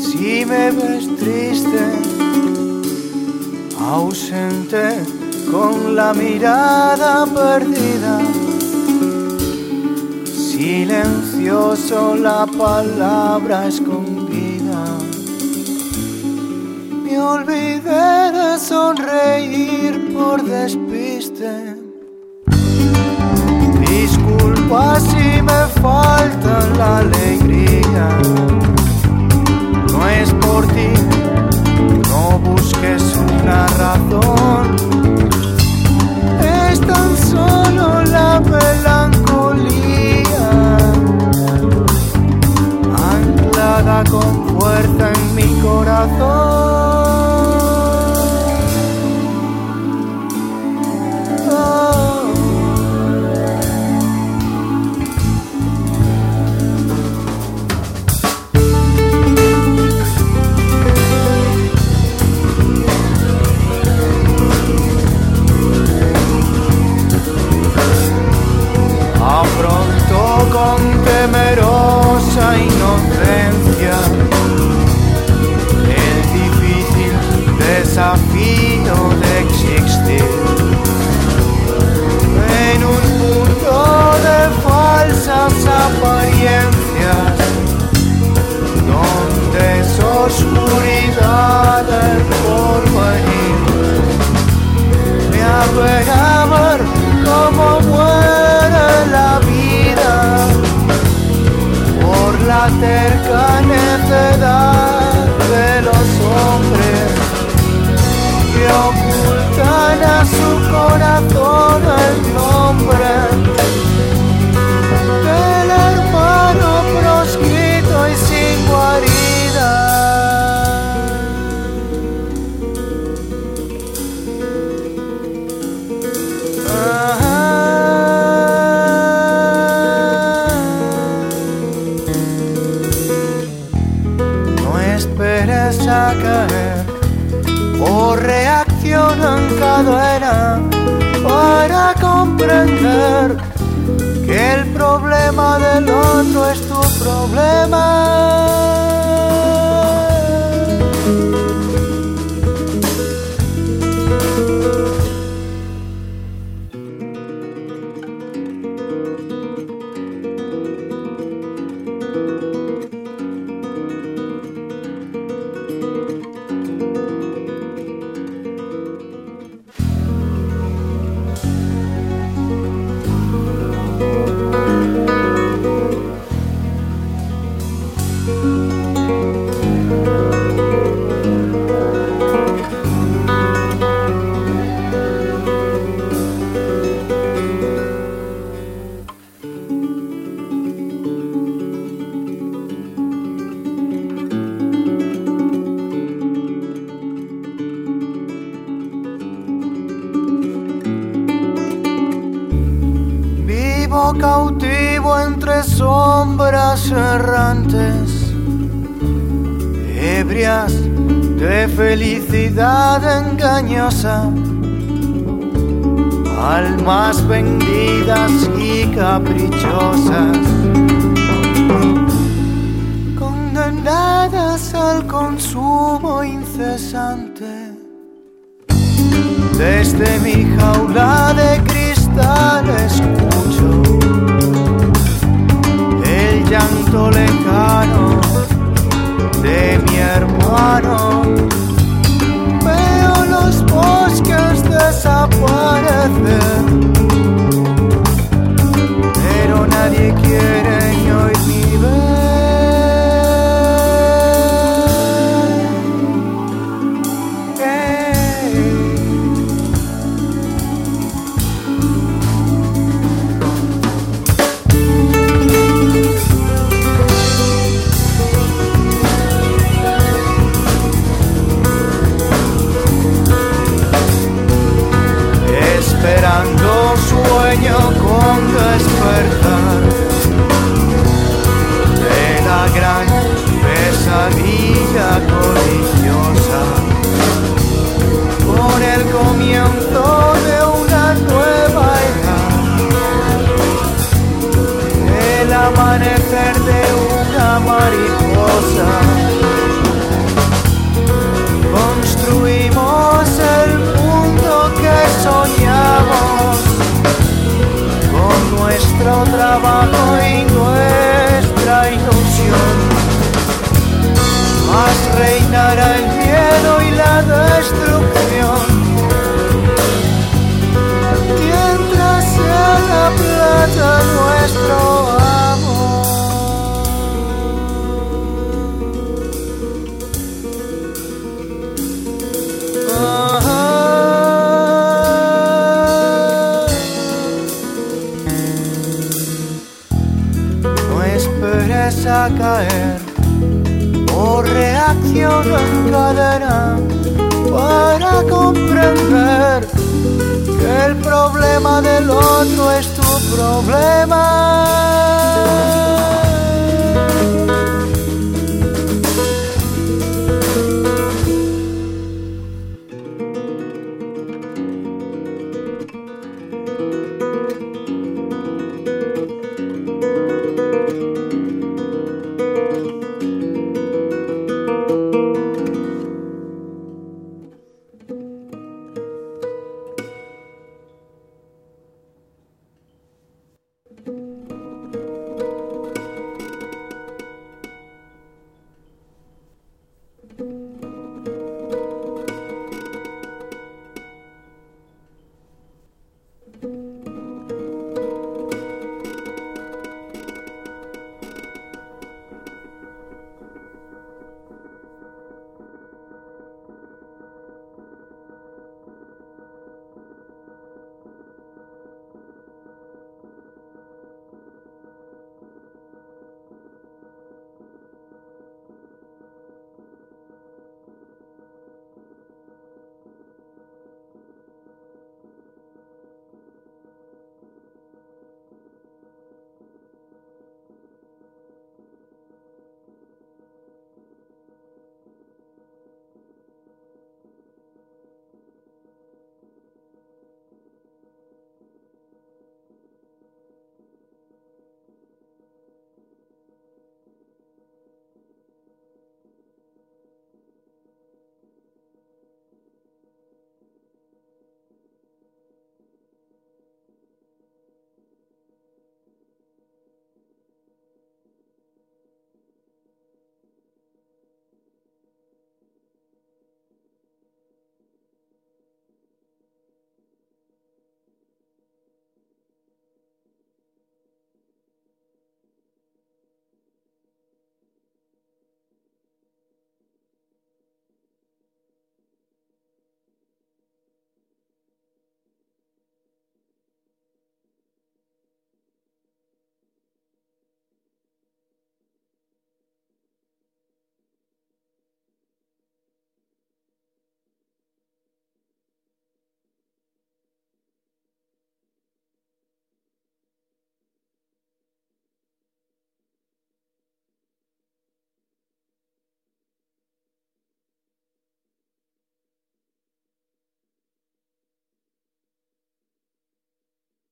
Si me ves triste, ausente, con la mirada perdida, silencioso, la palabra escondida, me olvidé de sonreír por despiste. Disculpa si me falta la alegría, no es por ti, no busques una razón, es tan solo la melancolía, anclada con fuerza en mi corazón. Afrontó con temerosa inocencia el difícil desafío de existir en un mundo de falsas apariencias, donde es oscuridad el porvenir. Me apena ver cómo muere la vida por la terca necedad de los hombres que ocultan a su corazón el nombre del hermano proscrito y sin guarida. A caer o reacciona en cadena para comprender que el problema del otro es tu problema. Cautivo entre sombras errantes, ebrias de felicidad engañosa, almas vendidas y caprichosas, condenadas al consumo incesante. Desde mi jaula de cristal escucho el llanto lejano de mi hermano. Veo los bosques desaparecer, pero nadie quiere ni oír ni ver. Esperando sueño con despertar de la gran pesadilla codiciosa, por el comienzo de una nueva edad, el amanecer de una mariposa. a caer por reacción en cadena para comprender que el problema del otro es tu problema.